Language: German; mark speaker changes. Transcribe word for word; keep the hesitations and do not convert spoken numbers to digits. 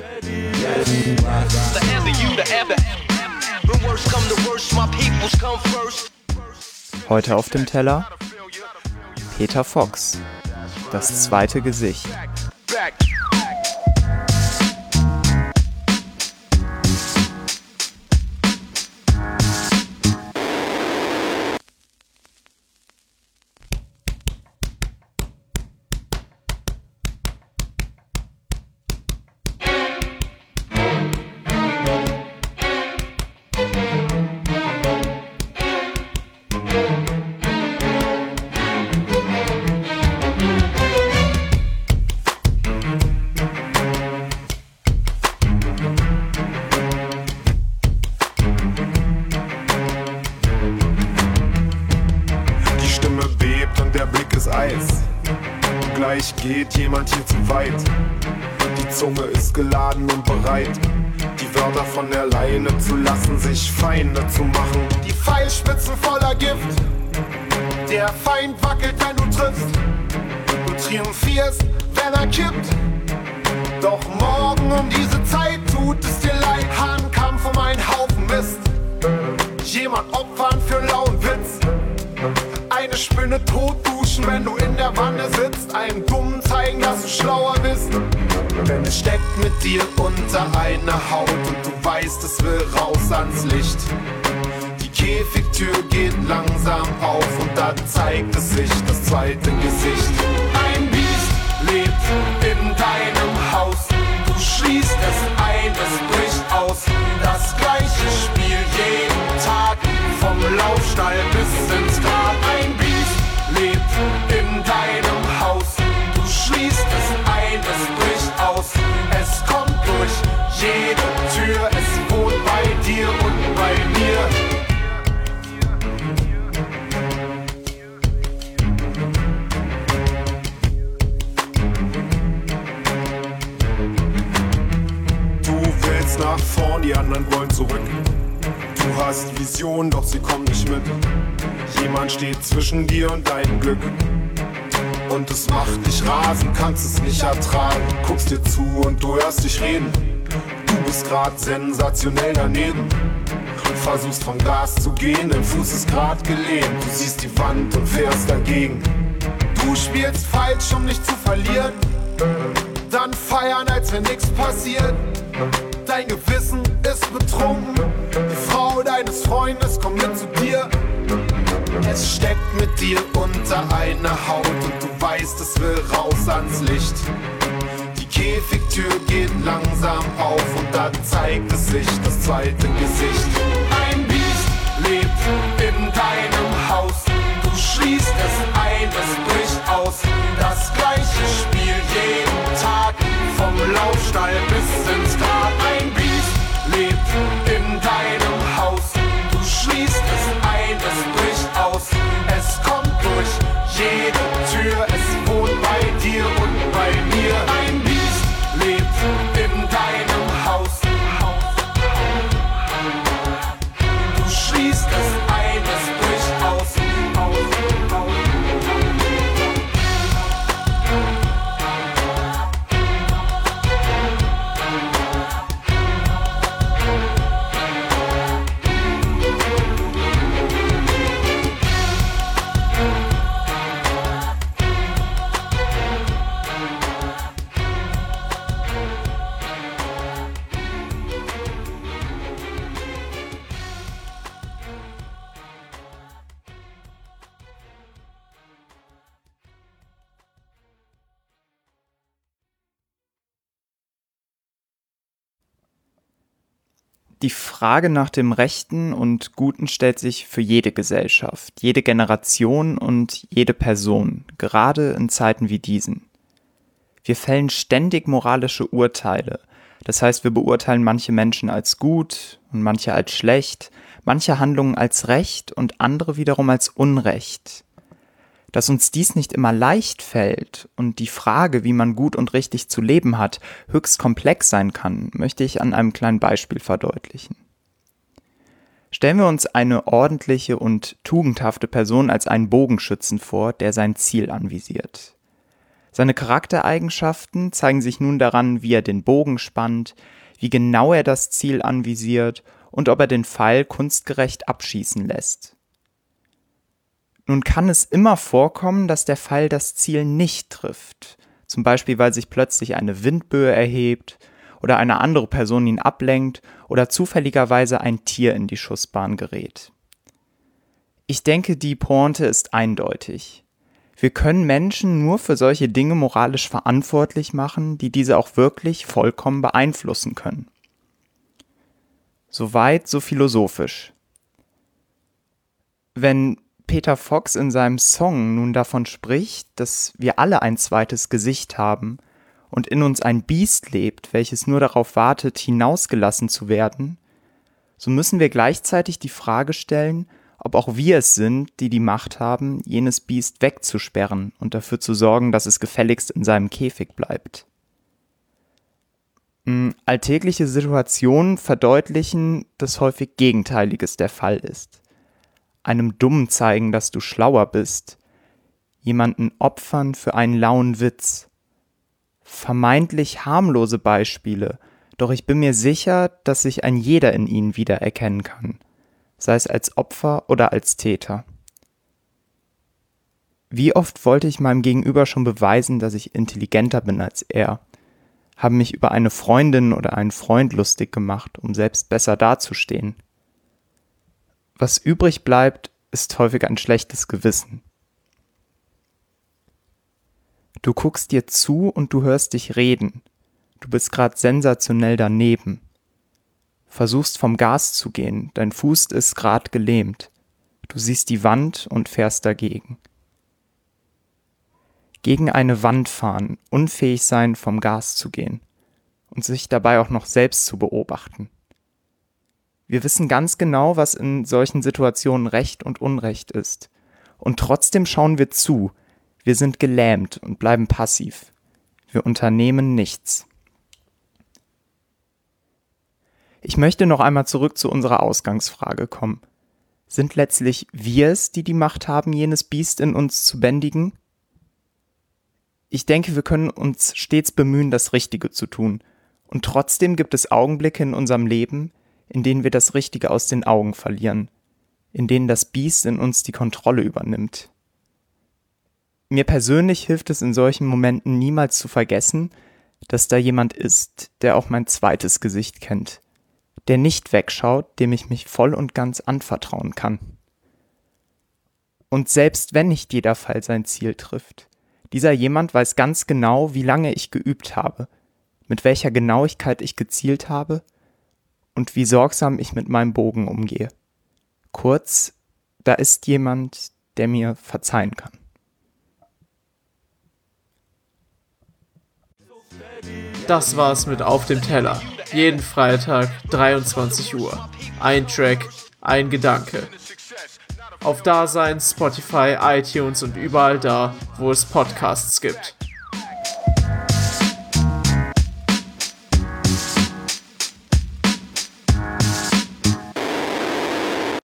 Speaker 1: Heute auf dem Teller Peter Fox, das zweite Gesicht.
Speaker 2: Gleich geht jemand hier zu weit. Die Zunge ist geladen und bereit, die Wörter von der Leine zu lassen, sich Feinde zu machen. Die Pfeilspitzen voller Gift, der Feind wackelt, wenn du triffst. Du triumphierst, wenn er kippt. Doch morgen um diese Zeit tut es dir leid. Hahnkampf um einen Haufen Mist, jemand opfern für lauen Witz. Eine Spinne tot duschen, wenn du in der Wanne sitzt. Einem Dummen zeigen, dass du schlauer bist. Denn es steckt mit dir unter einer Haut und du weißt, es will raus ans Licht. Die Käfigtür geht langsam auf und da zeigt es sich, das zweite Gesicht. Ein Biest lebt in deinem Haus. Du schließt es ein, es bricht aus. Das gleiche Spiel jeden Tag, vom Laufstall bis ins Grab. Ein Biest lebt in deinem Haus. Du schließt es ein, es bricht aus. Es kommt durch jede Tür. Es wohnt bei dir und bei mir. Du willst nach vorn, die anderen wollen zurück. Du hast Vision, doch sie kommen nicht mit. Jemand steht zwischen dir und deinem Glück. Und es macht dich rasend, kannst es nicht ertragen. Guckst dir zu und du hörst dich reden. Du bist grad sensationell daneben. Versuchst vom Gas zu gehen, dein Fuß ist grad gelehnt. Du siehst die Wand und fährst dagegen. Du spielst falsch, um nicht zu verlieren. Dann feiern, als wenn nichts passiert. Dein Gewissen ist betrunken. Die Frau deines Freundes kommt mit zu dir. Es steckt mit dir unter einer Haut und du weißt, es will raus ans Licht. Die Käfigtür geht langsam auf und da zeigt es sich, das zweite Gesicht. Ein Biest lebt in deinem Haus. Du schließt es ein, es bricht aus. Das gleiche Spiel jeden Tag, vom Laufstall bis ins Grab. Ein Biest lebt in deinem Haus. Du schließt es ein, es bricht aus. Es kommt durch jede Tür. Es wohnt bei dir und bei mir. Ein Biest lebt in deinem Haus. Du schließt es ein, es bricht aus.
Speaker 1: Die Frage nach dem Rechten und Guten stellt sich für jede Gesellschaft, jede Generation und jede Person, gerade in Zeiten wie diesen. Wir fällen ständig moralische Urteile. Das heißt, wir beurteilen manche Menschen als gut und manche als schlecht, manche Handlungen als Recht und andere wiederum als Unrecht. Dass uns dies nicht immer leicht fällt und die Frage, wie man gut und richtig zu leben hat, höchst komplex sein kann, möchte ich an einem kleinen Beispiel verdeutlichen. Stellen wir uns eine ordentliche und tugendhafte Person als einen Bogenschützen vor, der sein Ziel anvisiert. Seine Charaktereigenschaften zeigen sich nun daran, wie er den Bogen spannt, wie genau er das Ziel anvisiert und ob er den Pfeil kunstgerecht abschießen lässt. Nun kann es immer vorkommen, dass der Pfeil das Ziel nicht trifft, zum Beispiel weil sich plötzlich eine Windböe erhebt oder eine andere Person ihn ablenkt oder zufälligerweise ein Tier in die Schussbahn gerät. Ich denke, die Pointe ist eindeutig. Wir können Menschen nur für solche Dinge moralisch verantwortlich machen, die diese auch wirklich vollkommen beeinflussen können. Soweit, so philosophisch. Wenn Peter Fox in seinem Song nun davon spricht, dass wir alle ein zweites Gesicht haben und in uns ein Biest lebt, welches nur darauf wartet, hinausgelassen zu werden, so müssen wir gleichzeitig die Frage stellen, ob auch wir es sind, die die Macht haben, jenes Biest wegzusperren und dafür zu sorgen, dass es gefälligst in seinem Käfig bleibt. Alltägliche Situationen verdeutlichen, dass häufig Gegenteiliges der Fall ist. Einem Dummen zeigen, dass du schlauer bist, jemanden opfern für einen lauen Witz. Vermeintlich harmlose Beispiele, doch ich bin mir sicher, dass sich ein jeder in ihnen wiedererkennen kann, sei es als Opfer oder als Täter. Wie oft wollte ich meinem Gegenüber schon beweisen, dass ich intelligenter bin als er, habe mich über eine Freundin oder einen Freund lustig gemacht, um selbst besser dazustehen. Was übrig bleibt, ist häufig ein schlechtes Gewissen. Du guckst dir zu und du hörst dich reden. Du bist gerade sensationell daneben. Versuchst vom Gas zu gehen, dein Fuß ist gerade gelähmt. Du siehst die Wand und fährst dagegen. Gegen eine Wand fahren, unfähig sein, vom Gas zu gehen und sich dabei auch noch selbst zu beobachten. Wir wissen ganz genau, was in solchen Situationen Recht und Unrecht ist. Und trotzdem schauen wir zu. Wir sind gelähmt und bleiben passiv. Wir unternehmen nichts. Ich möchte noch einmal zurück zu unserer Ausgangsfrage kommen. Sind letztlich wir es, die die Macht haben, jenes Biest in uns zu bändigen? Ich denke, wir können uns stets bemühen, das Richtige zu tun. Und trotzdem gibt es Augenblicke in unserem Leben, in denen wir das Richtige aus den Augen verlieren, in denen das Biest in uns die Kontrolle übernimmt. Mir persönlich hilft es in solchen Momenten niemals zu vergessen, dass da jemand ist, der auch mein zweites Gesicht kennt, der nicht wegschaut, dem ich mich voll und ganz anvertrauen kann. Und selbst wenn nicht jeder Fall sein Ziel trifft, dieser jemand weiß ganz genau, wie lange ich geübt habe, mit welcher Genauigkeit ich gezielt habe und wie sorgsam ich mit meinem Bogen umgehe. Kurz, da ist jemand, der mir verzeihen kann.
Speaker 3: Das war's mit Auf dem Teller. Jeden Freitag, dreiundzwanzig Uhr. Ein Track, ein Gedanke. Auf Dasein, Spotify, iTunes und überall da, wo es Podcasts gibt.